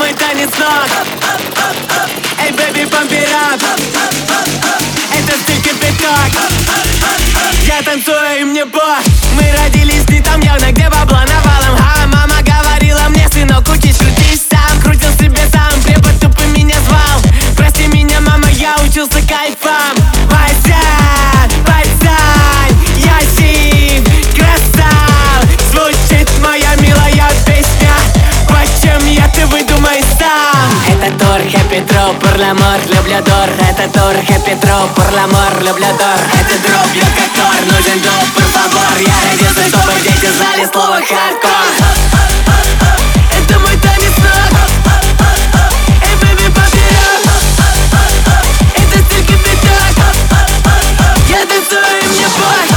мой танец ног. Эй, бэби, pump it up. Это стиль кипяток. Я танцую, и мне бог. Мы родились не там явно, где бабла навалом. Мама говорила мне, сынок, учись, крутись сам. Крутил себе сам, препод тупо меня звал. Прости меня, мама, я учился кайфам. Вася, пацан, я жив, красав. Звучит моя милая песня. Почем я, ты выдумай сам. Это тур, happy true, por l'amor, люблю дор. Это тур, happy true, por l'amor, люблю дор. Это дроп, я как Тор, нужен доп, por favor. Я родился, чтобы дети знали слово хардкор. Это мой танец ног. Эй, baby, pump it up. Это стиль кипяток. Я танцую, и мне бог.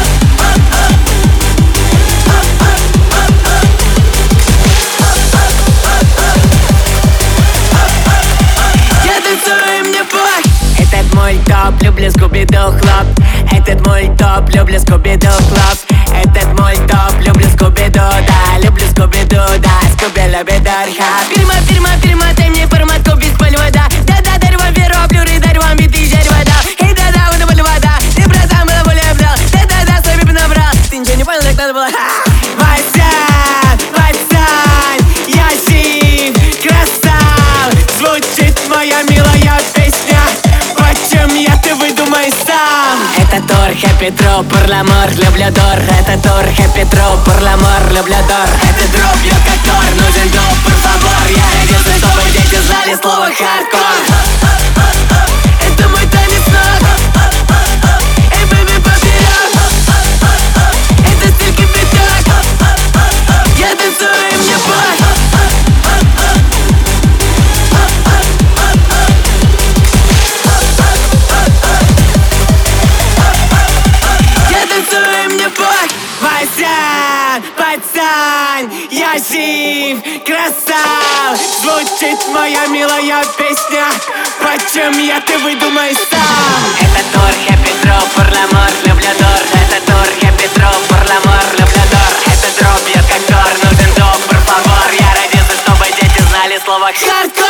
Этот мой топ, люблю скуби-ду хлоп. Этот мой топ, люблю скуби-ду хлоп. Этот мой топ, люблю скуби-ду, да. Люблю скуби-ду, да. Скуби любит арха. Перемотай мне форматку без вода. Да-да, дарь вам веру, плюры, дарь вам биты, жарь вода. Эй, да-да, вы набыли вода. Ты, братан, было более брал. Да-да-да, свой бип набрал. Ты ничего не понял, так надо было. Вася, пацан, я жив, красав. Звучит моя милая песня. Почем я, ты выдумай сам. Это тур, happy true, por l'amor, люблю дор. Это тур, happy true, por l'amor, люблю дор. Это дроп, я как Тор, нужен доп, por favor. Я родился, чтобы дети знали слово хардкор. Это мой танец ног. Эй, baby, pump it up. Это стиль кипяток. Я танцую, и мне бог. Вася, пацан, я жив, красав. Звучит моя милая песня. Почем я, ты выдумай сам. Это тур, happy true, por l'amor, люблю дор. Это тур, happy true, por l'amor, люблю дор. Это дроп, я как Тор, нужен доп, por favor. Я родился, чтобы дети знали слово хардкор.